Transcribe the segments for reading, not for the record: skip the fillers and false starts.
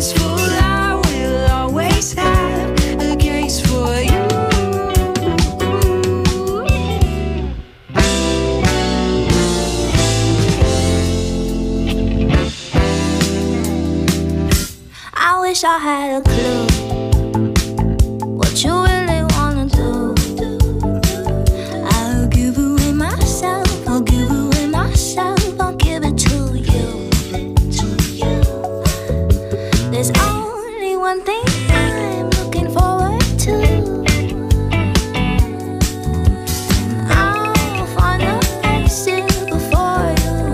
wish I had a clue what you really wanna do. I'll give away myself, I'll give away myself, I'll give it to you. There's only one thing I'm looking forward to. I'll find the faces before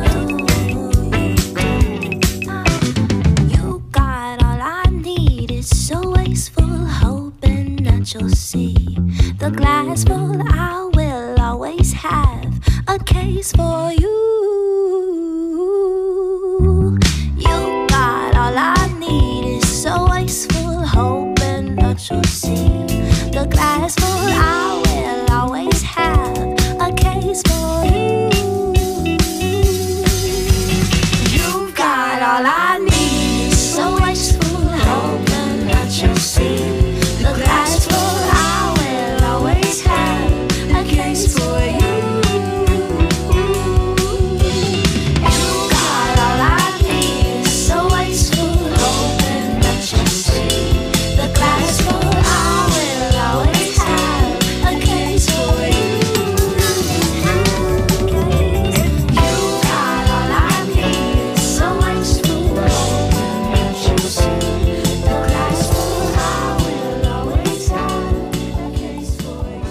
you got all I need. It's so wasteful, hoping that you'll see the glass full. I will always have a case for you. You got all I need. It's so wasteful, hoping that you'll see the glass full. I will always have a case for you. You've got all I need. It's so wasteful, hoping that you'll see the glass full. I will always have a case for you. You got all I need. It's so wasteful, hoping that you'll see the glass full. I will always have a case for you. You got all I need. It's so wasteful, hoping that you'll see the glass full. I will always have a case for you.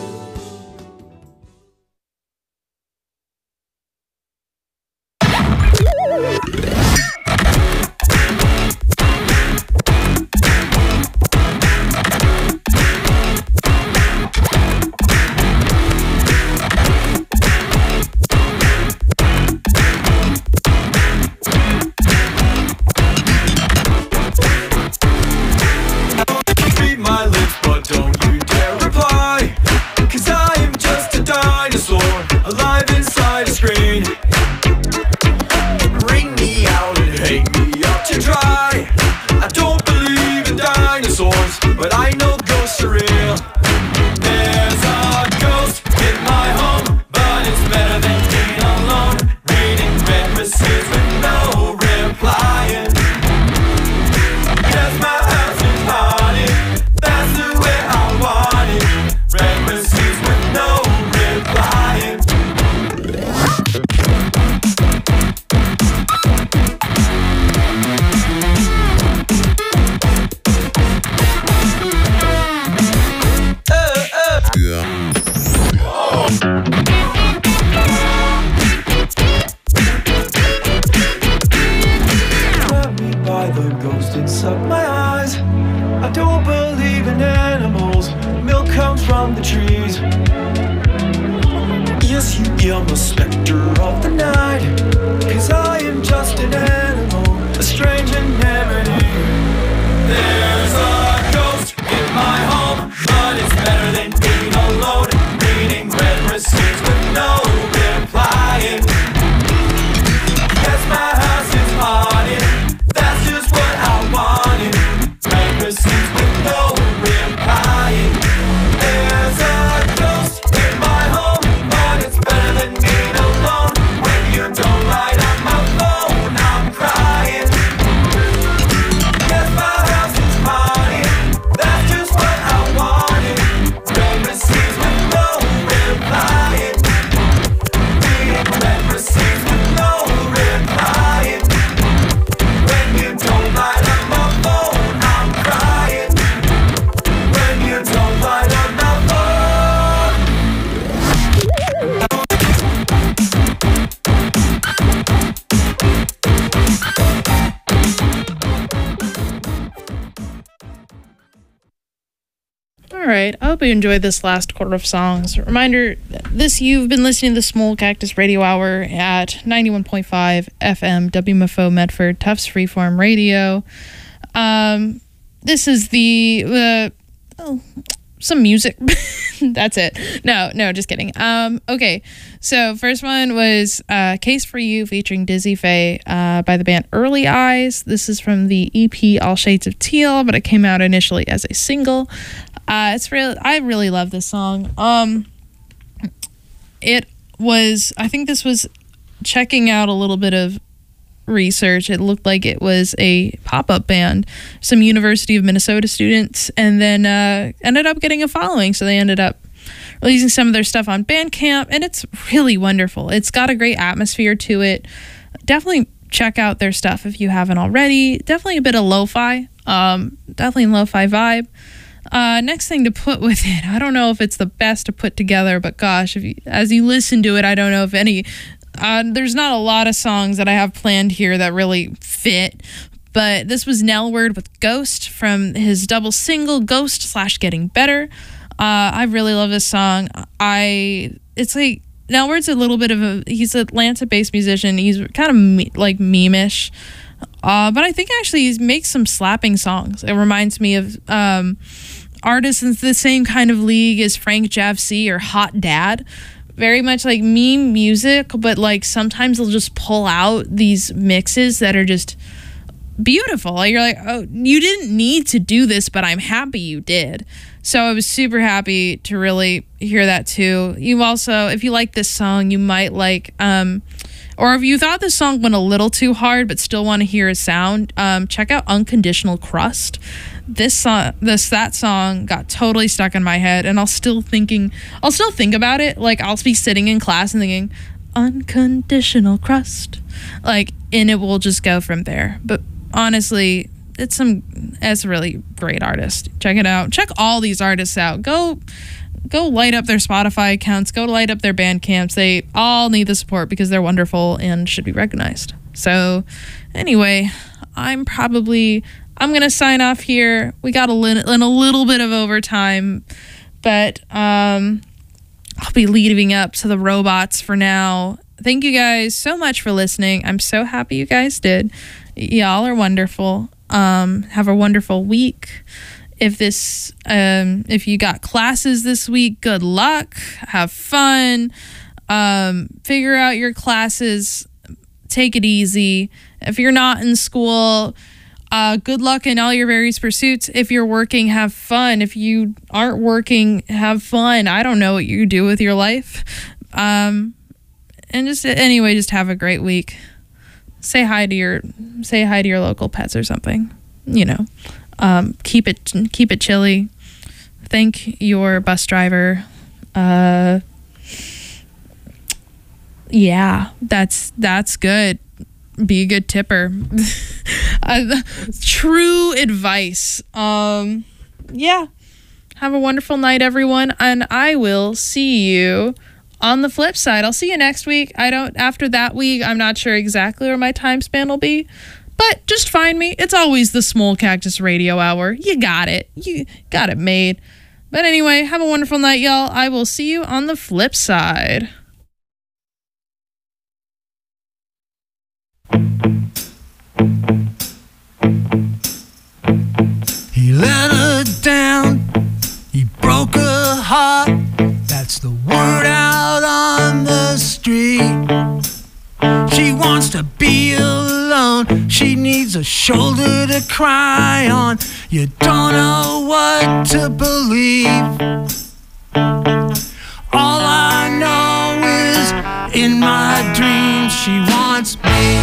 Read my lips, but don't you dare reply, 'cause I am just a dinosaur, alive inside a screen. Wring me out and hang me up to dry. I don't believe in dinosaurs, but I know ghosts are real. There's a ghost in my home, but it's better than being alone, reading red messages with no replying. Yes, my house is haunted, that's the way I want it. Red messages with no replying. Grab me by the ghost and suck my eyes. I don't believe in animals. Milk comes from the trees. Yes, you am a specter of the night, 'cause I am just an animal, a strange anemone. There's a ghost in my home, but it's better than being alone, reading red receipts with no replying. Yes, my house is haunted, that's just what I wanted. Red receipts with no replying. There's a ghost in my home, but it's better than being alone. When you don't light up my phone, I'm crying. Yes, my house is haunted, that's just what I wanted. Red receipts with no replying. Reading red receipts with no replying. When you don't light up my phone, I'm crying. When you don't light up my phone. All right. I hope you enjoyed this last quarter of songs. Reminder, you've been listening to the Small Cactus Radio Hour at 91.5 FM WMFO Medford, Tufts Freeform Radio. This is the some music. That's it. No, just kidding. Okay, so first one was Case for You featuring Dizzy Faye by the band Early Eyes. This is from the EP All Shades of Teal, but it came out initially as a single. I really love this song. I think this was checking out a little bit of research. It looked like it was a pop-up band, some University of Minnesota students, and then ended up getting a following. So they ended up releasing some of their stuff on Bandcamp, and it's really wonderful. It's got a great atmosphere to it. Definitely check out their stuff if you haven't already. Definitely a bit of lo-fi. Definitely lo-fi vibe. Next thing to put with it, I don't know if it's the best to put together, but gosh, as you listen to it, I don't know if any... there's not a lot of songs that I have planned here that really fit, but this was Nelward with Ghost from his double single Ghost / Getting Better. I really love this song. It's like Nelward's a little bit of he's an Atlanta-based musician. He's kind of like meme-ish, but I think actually he makes some slapping songs. It reminds me of artists in the same kind of league as Frank Javc or Hot Dad. Very much like meme music, but like sometimes they'll just pull out these mixes that are just beautiful. Like you're like, oh, you didn't need to do this, but I'm happy you did. So I was super happy to really hear that too. You also, if you like this song, you might like, or if you thought this song went a little too hard but still want to hear a sound, check out Unconditional Crust. That song got totally stuck in my head, and I'll still think about it. Like I'll be sitting in class and thinking, Unconditional Crust, like, and it will just go from there. But honestly, it's a really great artist. Check it out. Check all these artists out. Go light up their Spotify accounts. Go light up their Bandcamps. They all need the support because they're wonderful and should be recognized. So anyway, I'm gonna sign off here. We got a little bit of overtime, but I'll be leading up to the robots for now. Thank you guys so much for listening. I'm so happy you guys did. Y'all are wonderful. Have a wonderful week. If you got classes this week, good luck. Have fun. Figure out your classes. Take it easy. If you're not in school, good luck in all your various pursuits. If you're working, have fun. If you aren't working, have fun. I don't know what you do with your life. And just have a great week. Say hi to your local pets or something. Keep it chilly. Thank your bus driver. Yeah, that's good. Be a good tipper. True advice. Yeah. Have a wonderful night, everyone, and I will see you on the flip side. I'll see you next week. After that week, I'm not sure exactly where my time span will be, but just find me. It's always the Small Cactus Radio Hour. You got it. You got it made. But anyway, have a wonderful night, y'all. I will see you on the flip side. He let her down, he broke her heart. That's the word out on the street. She wants to be alone, she needs a shoulder to cry on. You don't know what to believe. All I know is in my dreams she wants me.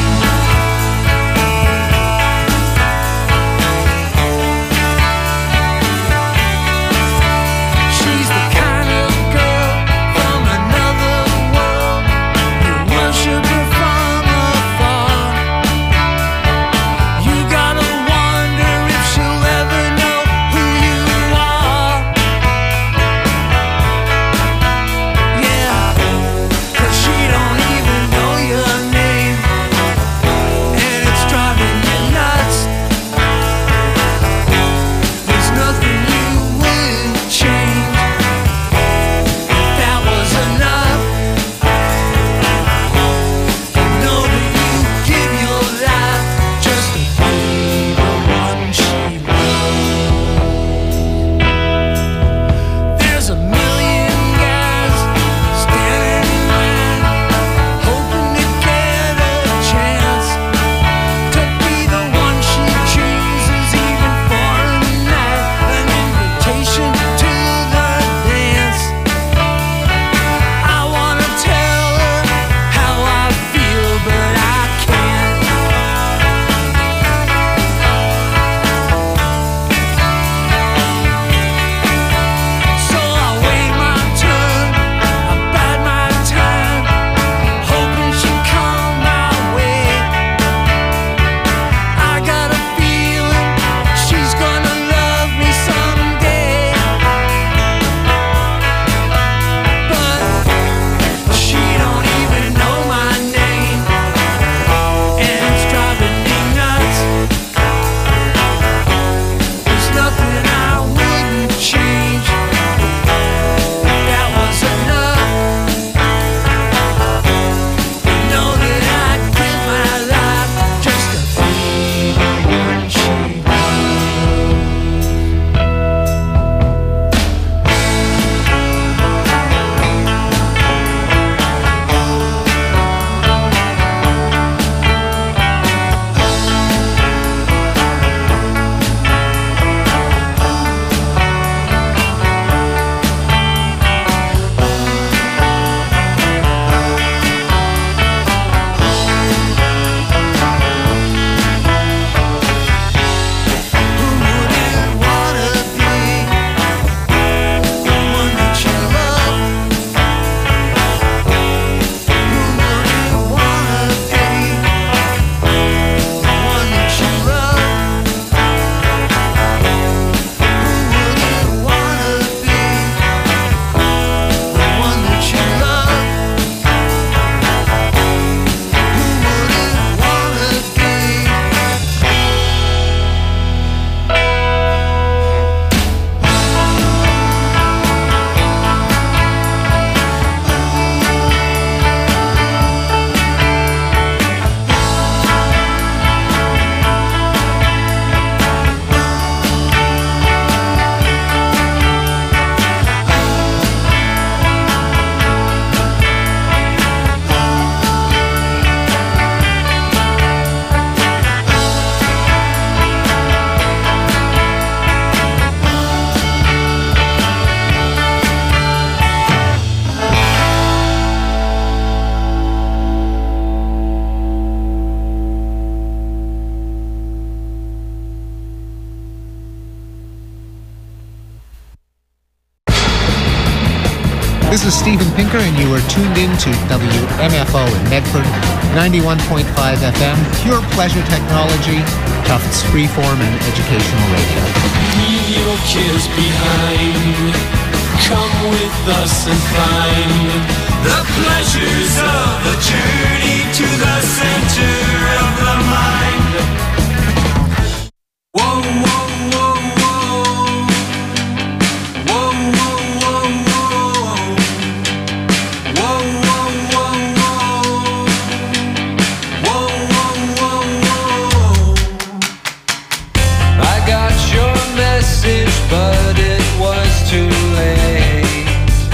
This is Steven Pinker, and you are tuned in to WMFO in Medford, 91.5 FM, pure pleasure technology, Tufts freeform and educational radio. Leave your cares behind. Come with us and find the pleasures of the journey to the center of the mind. Whoa, whoa. But it was too late.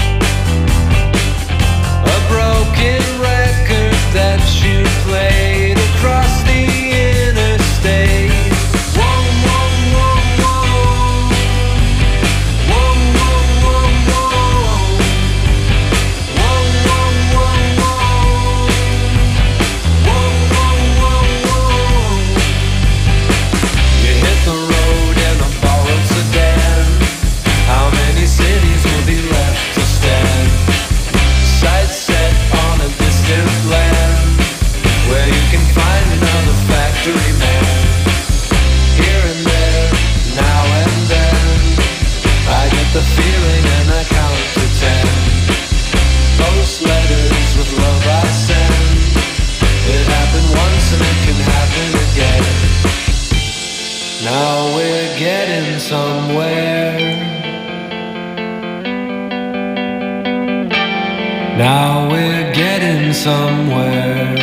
A broken record that you played across the interstate. Whoa, whoa, whoa, whoa. Whoa, whoa, whoa, whoa. Whoa, whoa, whoa, whoa. Whoa, whoa, whoa, whoa. You hit the road in a borrowed sedan. How many cities will be left to stand? Sights set on a distant land, where you can find another factory man. Here and there, now and then, I get the feeling and I count to 10. Post letters with love I send. It happened once and it can happen again. Now we're getting somewhere. Now we're getting somewhere.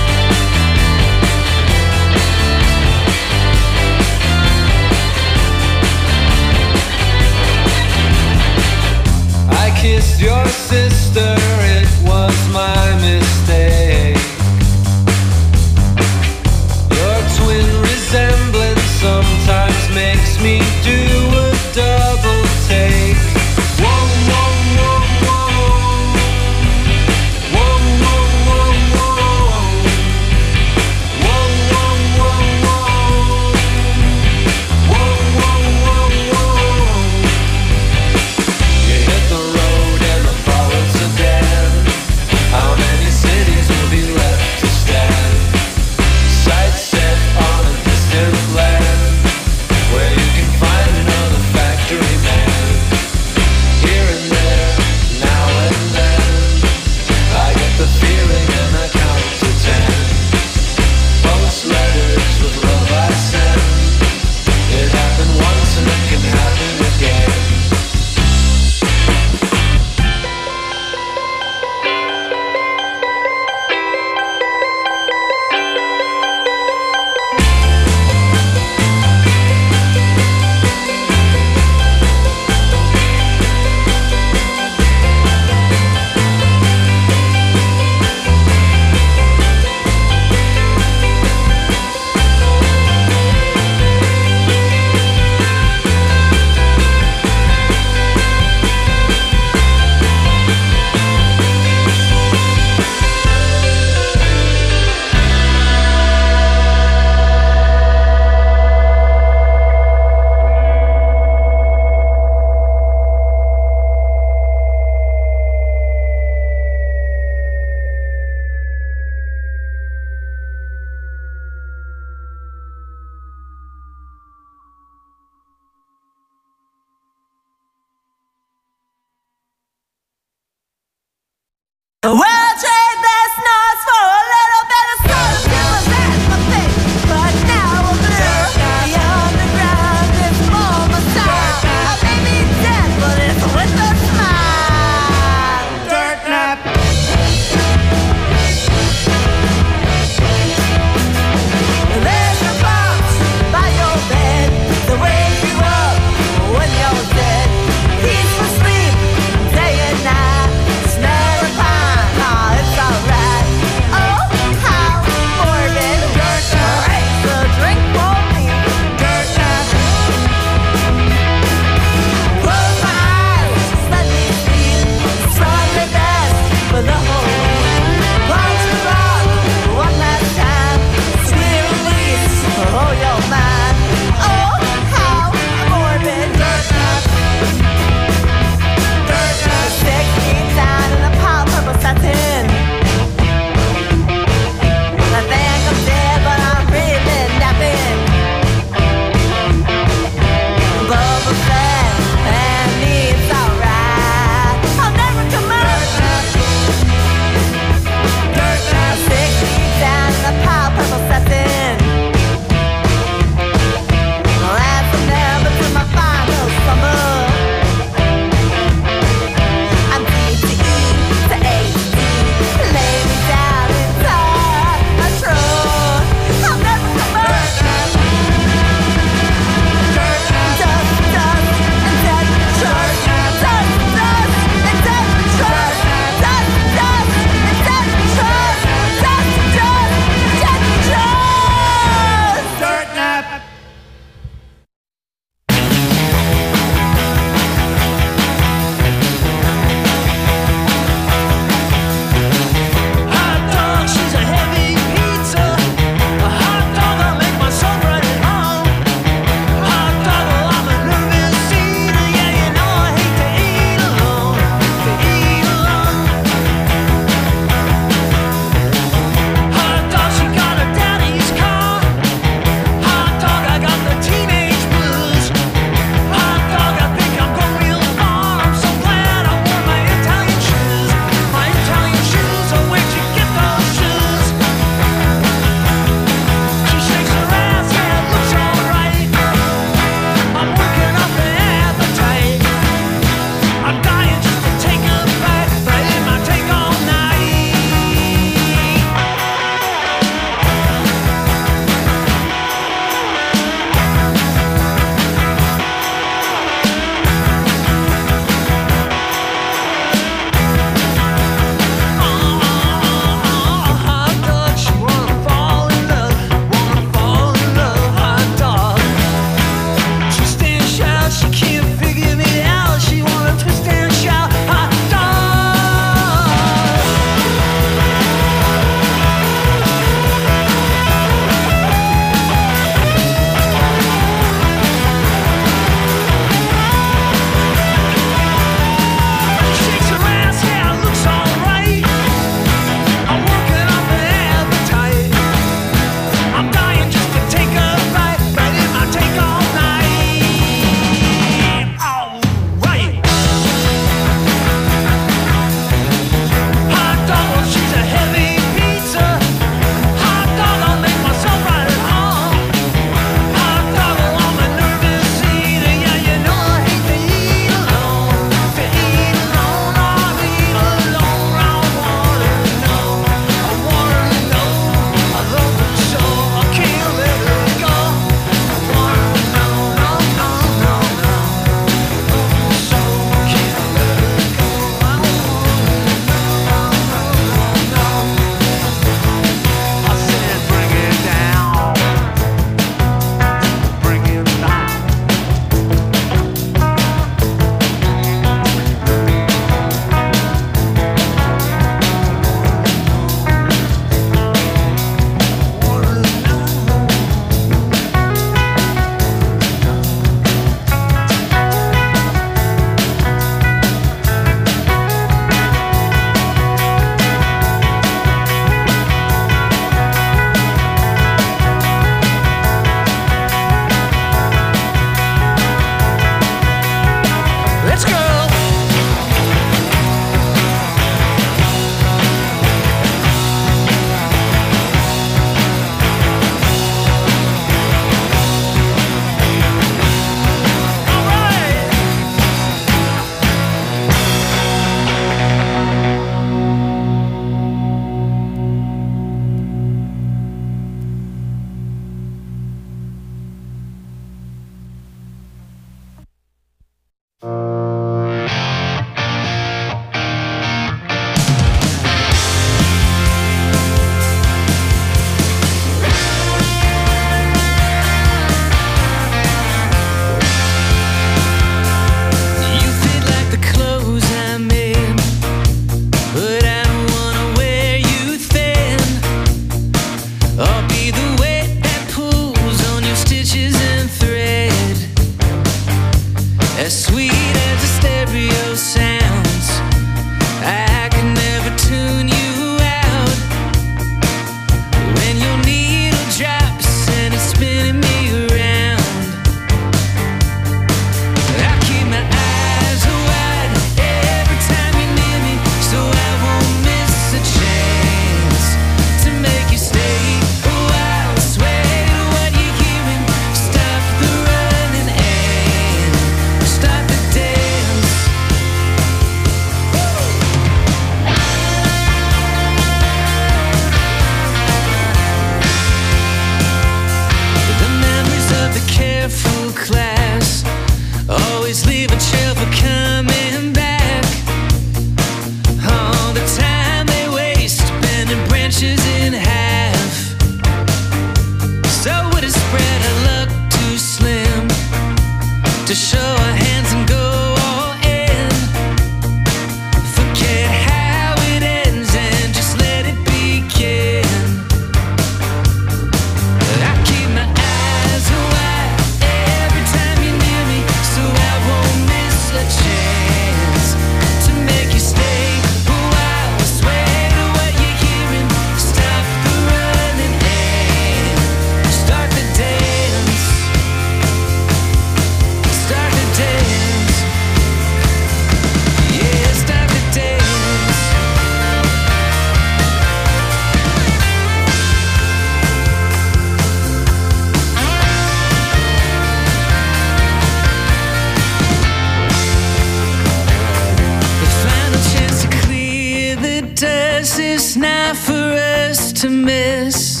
does is not for us to miss.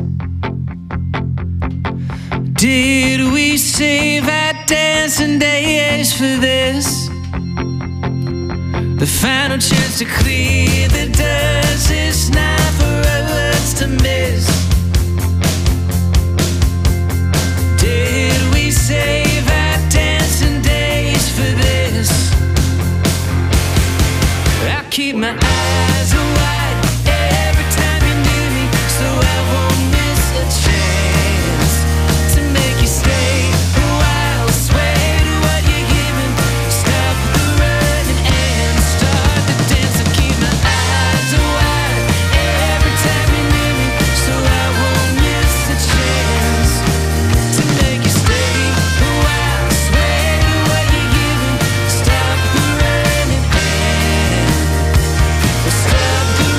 Did we save our dancing days for this? The final chance to clear the dust is not for us to miss. Did we save our dancing days for this? I keep my eyes wide every time you're near me, so I won't miss a chance to make you stay a while. Sway to what you're giving, stop the running and start the dance. I keep my eyes wide every time you're near me, so I won't miss a chance to make you stay a while. Sway to what you're giving, stop the running and stop the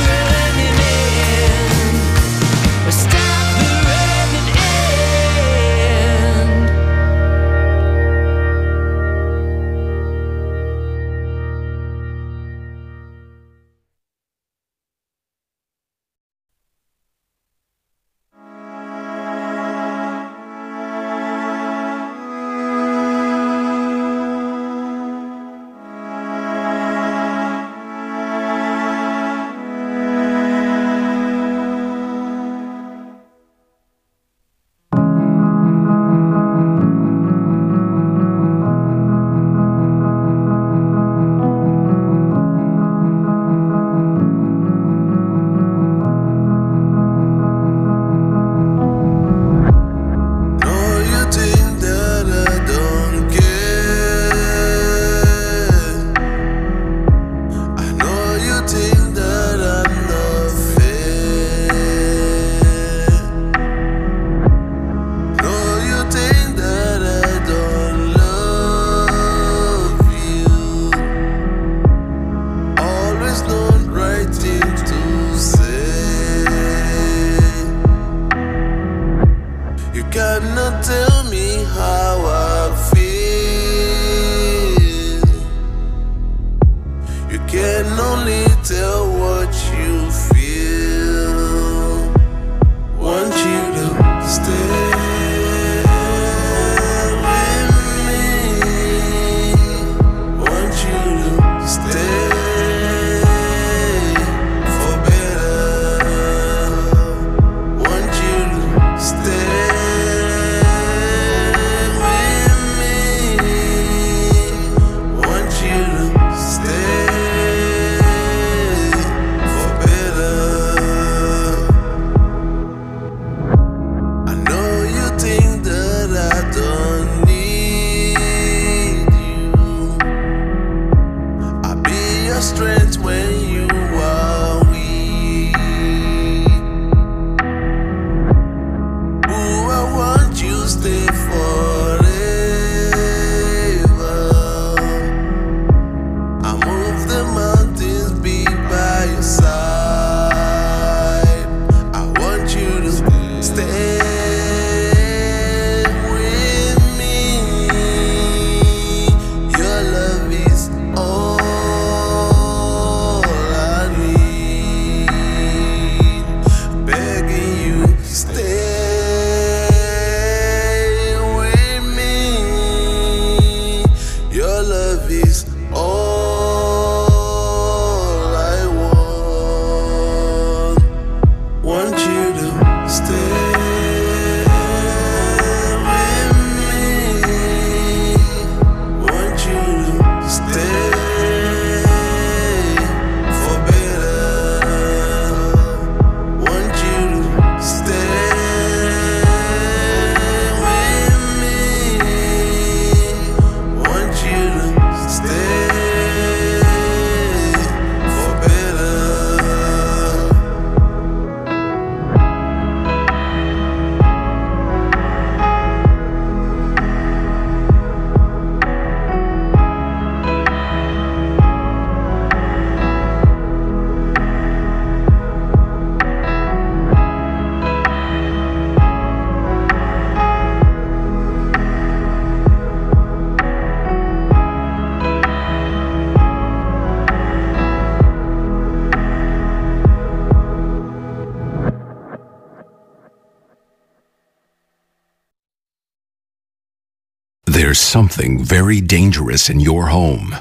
There's something very dangerous in your home.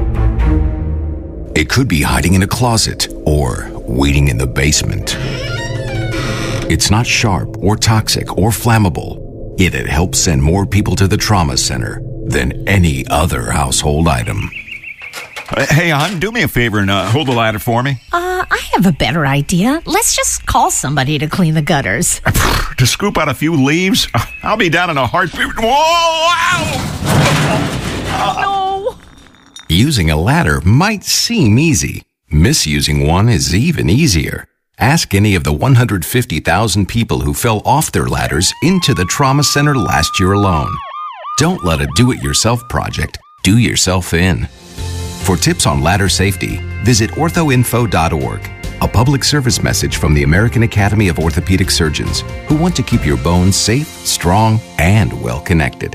It could be hiding in a closet or waiting in the basement. It's not sharp or toxic or flammable, yet it helps send more people to the trauma center than any other household item. Hey, hon, do me a favor and hold the ladder for me. I have a better idea. Let's just call somebody to clean the gutters. To scoop out a few leaves? I'll be down in a heartbeat. Whoa! Ow! No. Using a ladder might seem easy. Misusing one is even easier. Ask any of the 150,000 people who fell off their ladders into the trauma center last year alone. Don't let a do-it-yourself project do yourself in. For tips on ladder safety, visit orthoinfo.org, a public service message from the American Academy of Orthopedic Surgeons, who want to keep your bones safe, strong, and well-connected.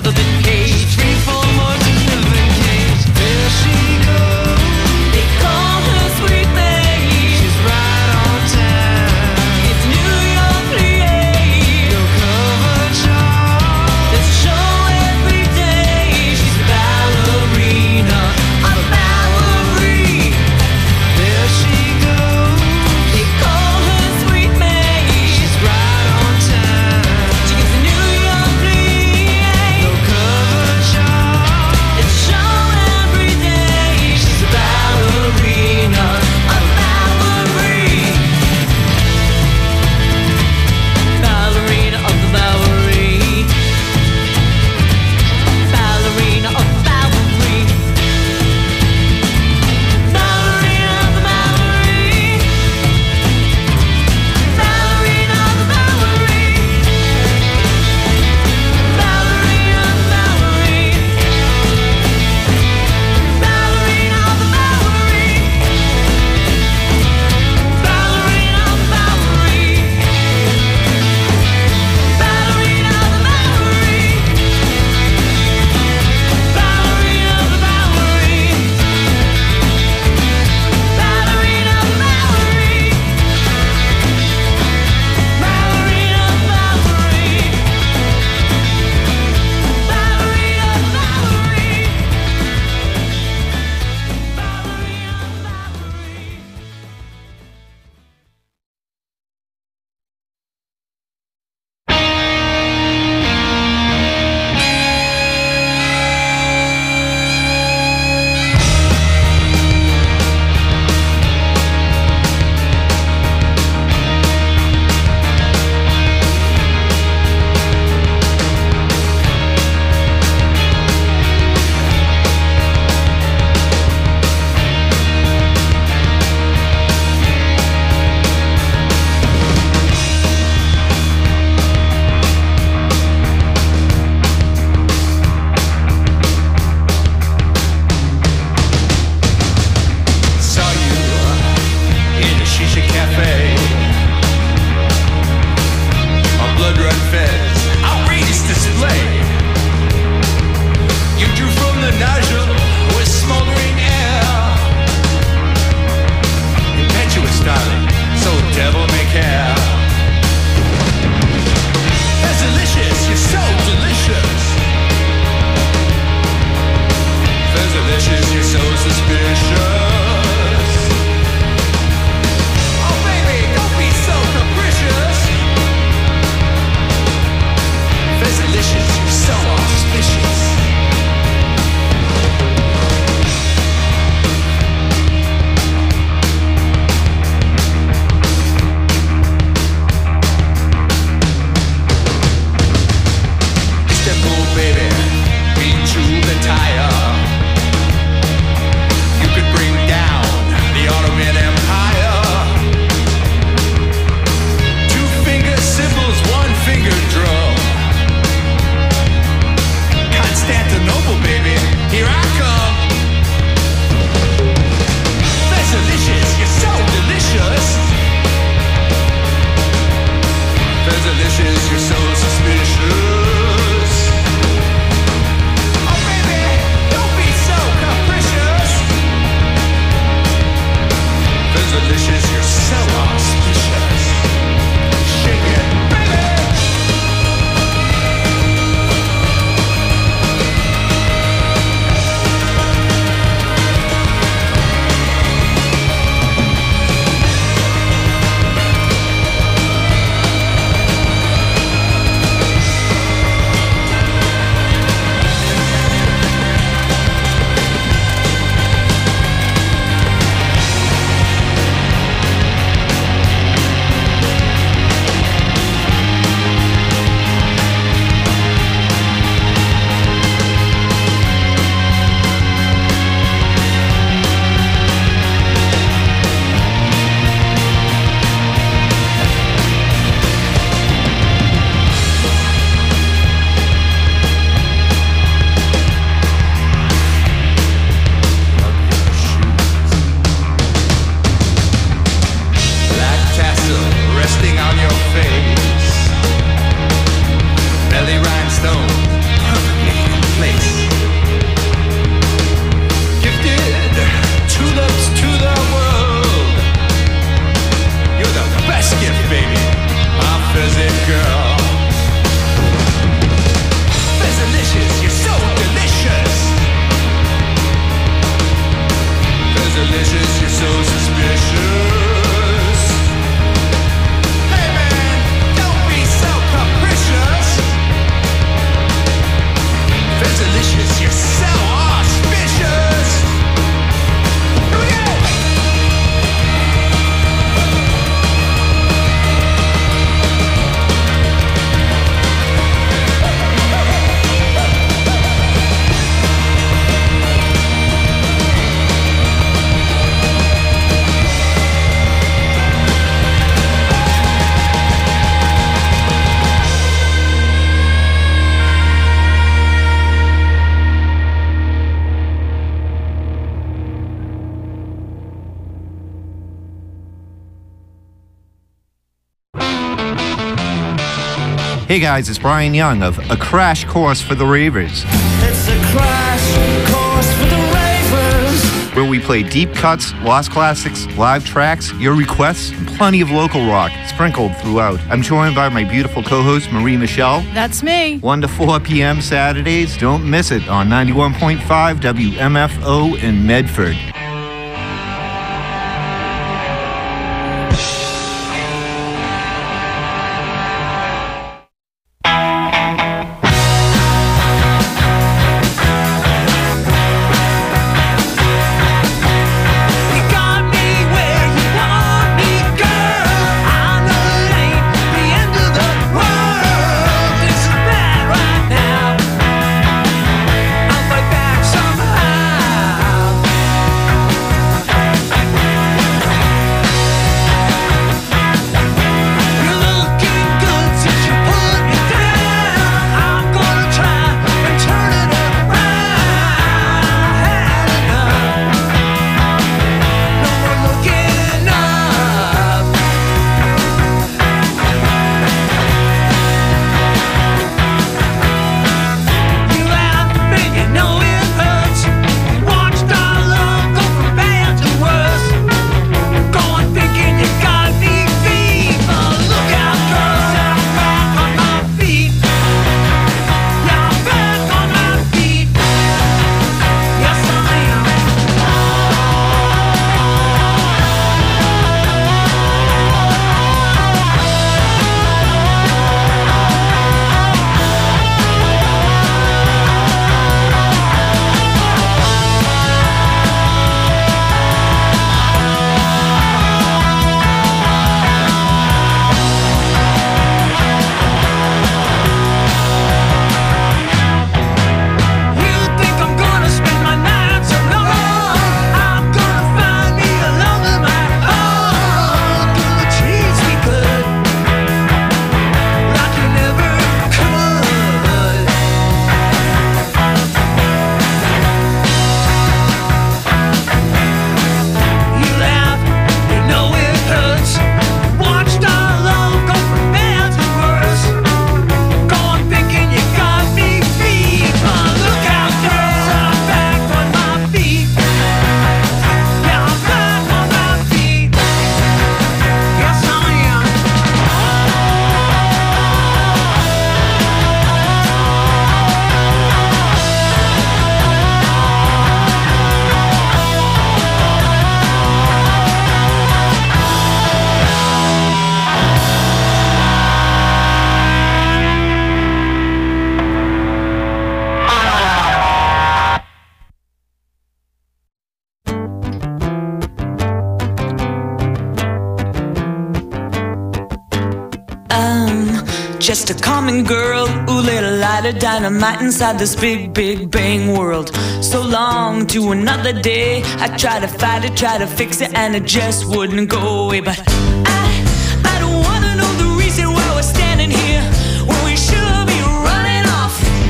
rather than cage. Free for more to live in cage. There she goes. They call her Sweet May. She's right on time. It's New York, PA. No cover charge. There's a show every day. She's a ballerina. A ballerina. There she goes. They call her Sweet May. She's right on time. She gets a New York, PA. No cover Hey guys, it's Brian Young of A Crash Course for the Ravers. It's a crash course for the ravers. Where we play deep cuts, lost classics, live tracks, your requests, and plenty of local rock sprinkled throughout. I'm joined by my beautiful co-host, Marie Michelle. That's me. 1 to 4 p.m. Saturdays. Don't miss it on 91.5 WMFO in Medford. Just a common girl who lit a light of dynamite inside this big, big bang world. So long to another day, I tried to fight it, tried to fix it, and it just wouldn't go away. But I don't wanna know the reason why we're standing here when we should be running off.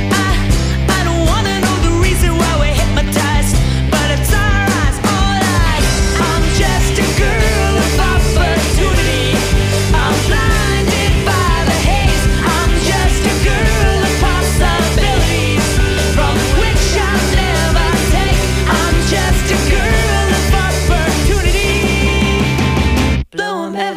I don't wanna know the reason why we're hypnotized, but it's our eyes, all eyes. I'm just a girl of opportunity. I'm blinded by the haze. I'm just a girl of possibilities from which I'll never take. I'm just a girl of opportunity. Blowing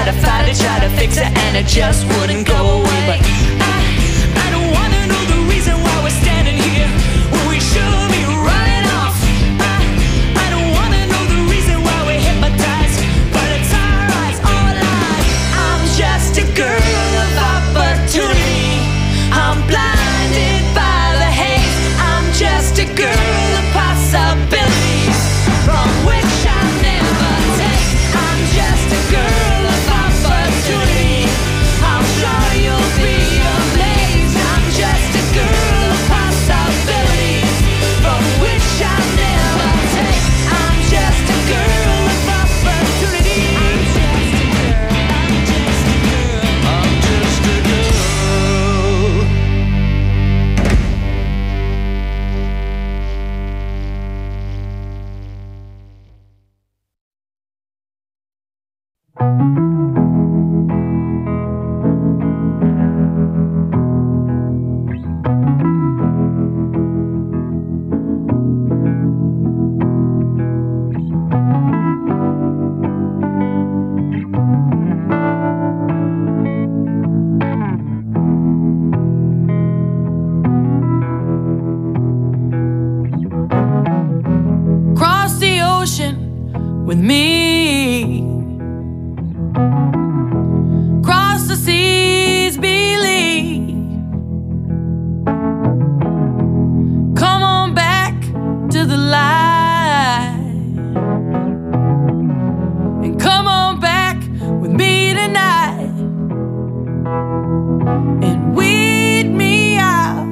try to fight it, try to fix it, and it just wouldn't go away. But I don't wanna know the reason why we're standing here when we should be running off. I don't wanna know the reason why we're hypnotized, but it's our eyes all alive. I'm just a girl of opportunity. I'm blinded by the haze. I'm just a girl of possibilities from which I'll never take. I'm just a girl of opportunity. I'm sure you'll be amazed. I'm just a girl of possibilities from which I'll never take. I'm just a girl of opportunity. I'm just a girl. I'm just a girl. Cross the ocean with me. Cross the seas, believe. Come on back to the light, and come on back with me tonight, and weed me out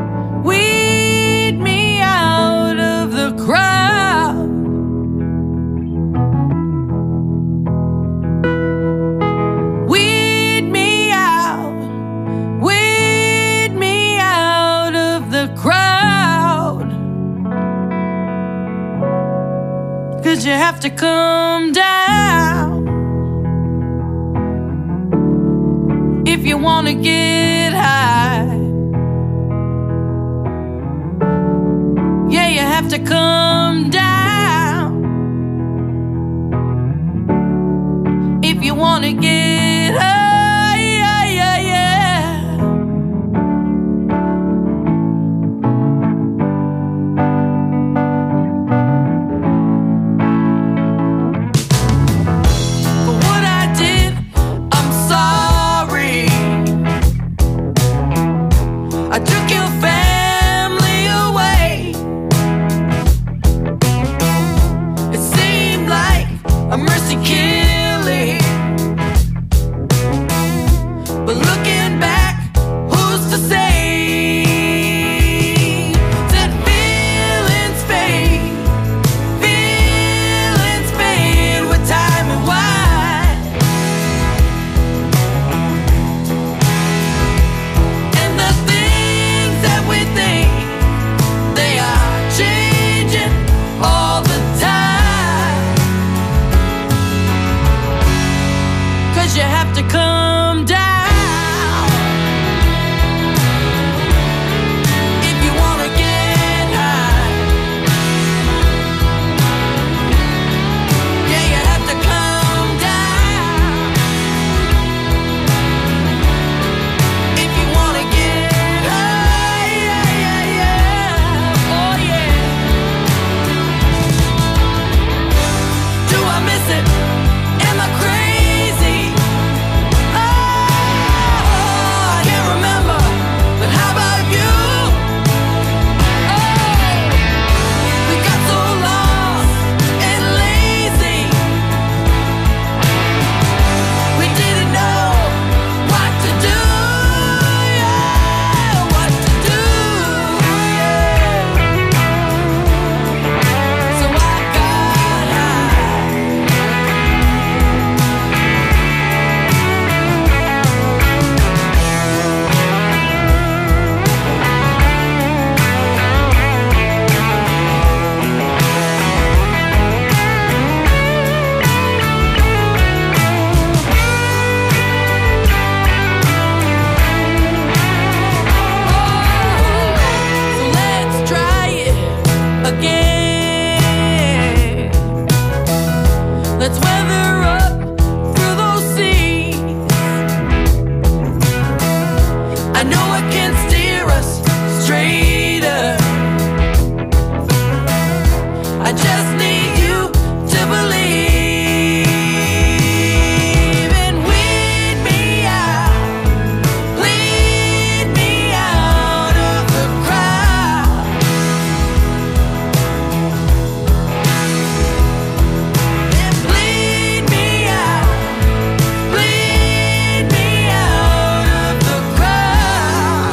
of the crowd. Weed me out of the crowd. 'Cause you have to come down if you wanna get high. Yeah, you have to come down if you wanna get high. Yeah, yeah, yeah. For what I did, I'm sorry. I took your family away. It seemed like a mercy killing, but looking back, who's to say that feelings fade with time and wine, and the things that we think, they are changing all the time. 'Cause you have to come down if you wanna get high. Yeah, you have to come down if you wanna get high. Yeah, yeah, yeah. Oh yeah. Do I miss it? Am I crazy? Oh, know it can steer us straighter. I just need you to believe and weed me out, lead me out of the crowd. And bleed me out, bleed me out of the crowd.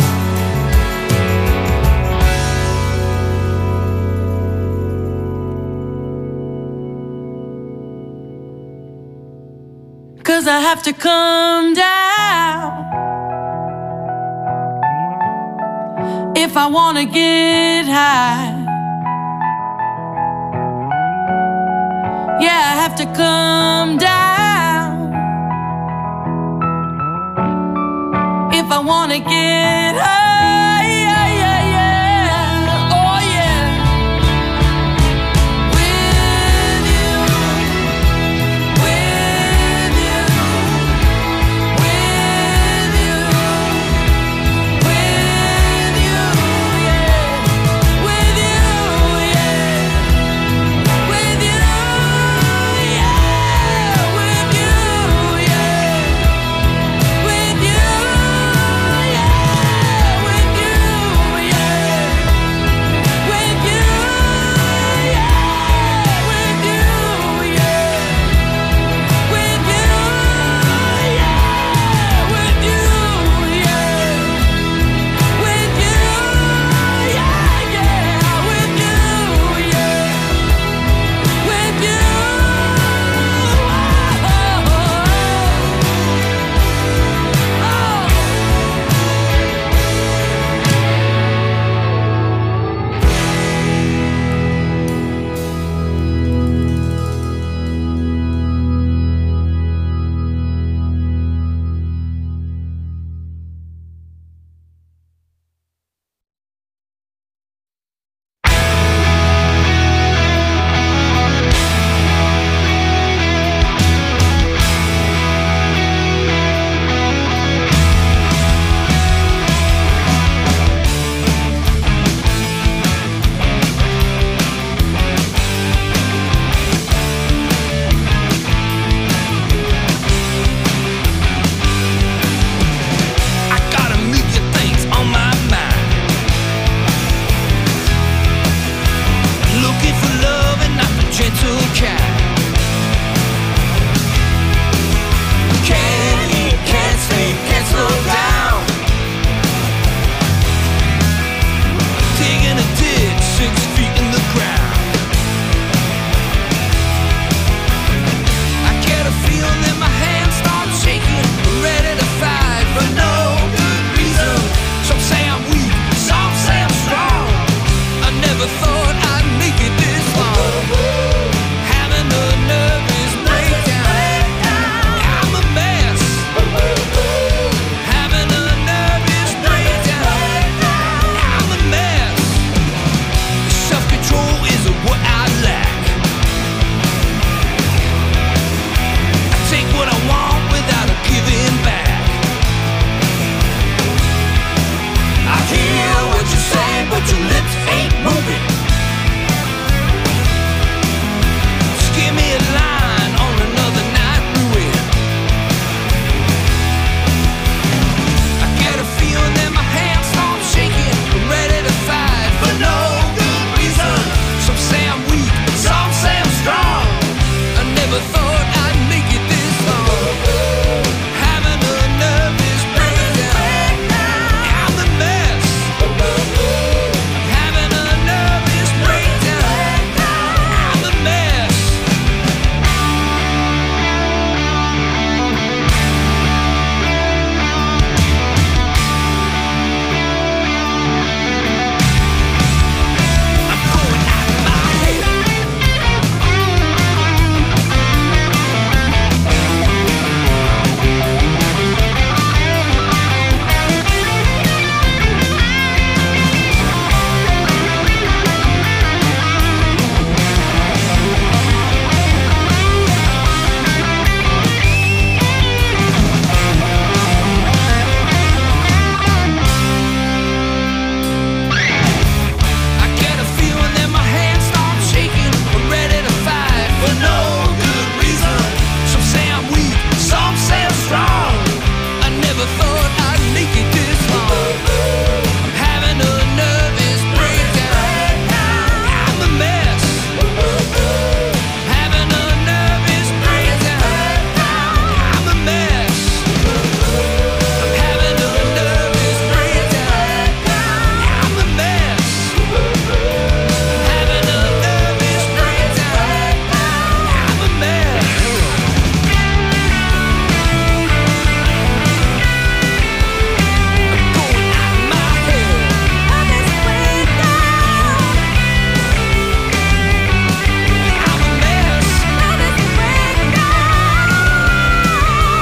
'Cause I have to come down if I wanna get high. Yeah, I have to come down if I wanna get high.